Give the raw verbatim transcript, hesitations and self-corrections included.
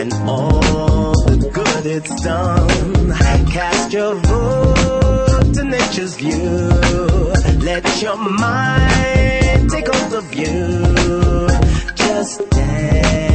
and all the good it's done. Cast your vote to nature's view. Let your mind take hold of you. Just dance.